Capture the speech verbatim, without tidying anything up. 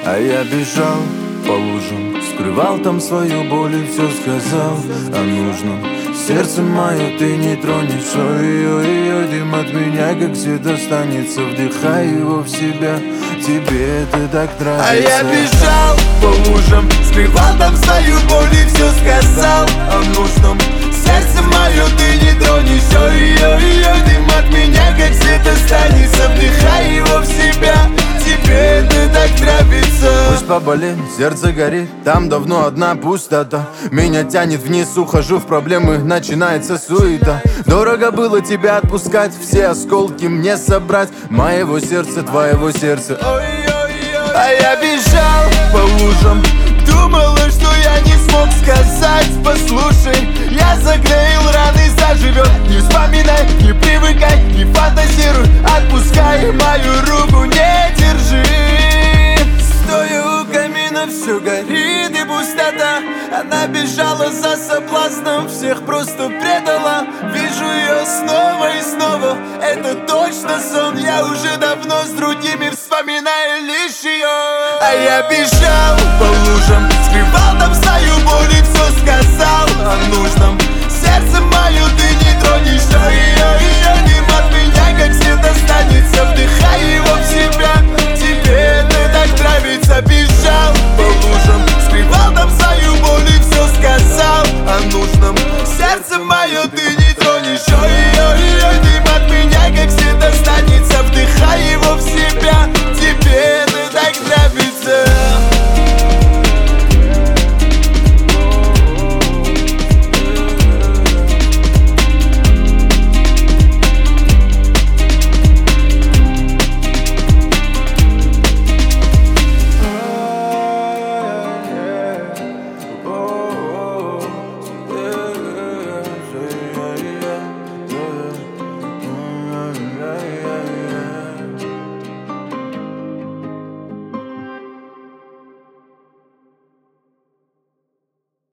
А я бежал по лужам, скрывал там свою боль и все сказал о нужном. Сердце мое ты не тронешь, ой-ой-ой, дым от меня как свет останется. Вдыхай его в себя, тебе это так нравится. А я бежал по лужам, скрывал там свою боль и все сказал о нужном. Сердце мое ты не тронешь, ой-ой-ой, дым от меня как свет останется. Вдыхай его в себя, тебе это так нравится. Пусть поболит, сердце горит, там давно одна пустота. Меня тянет вниз, ухожу в проблемы, начинается суета. Дорого было тебя отпускать, все осколки мне собрать. Моего сердца, твоего сердца. А я бежал по лужам, думала, что я не смог сказать. Послушай, я заклеил раны, заживет. Не вспоминай, не привыкай, не фантазируй. Отпускай мою руку, не держи. Стоя у камина, все горит и пустота. Она бежала за соблазном, всех просто предала. Вижу ее снова и снова, это точно сон. Я уже давно с другими вспоминаю лишь ее. А я бежал по лужам, скрывал там свою боль и все сказал о нужном.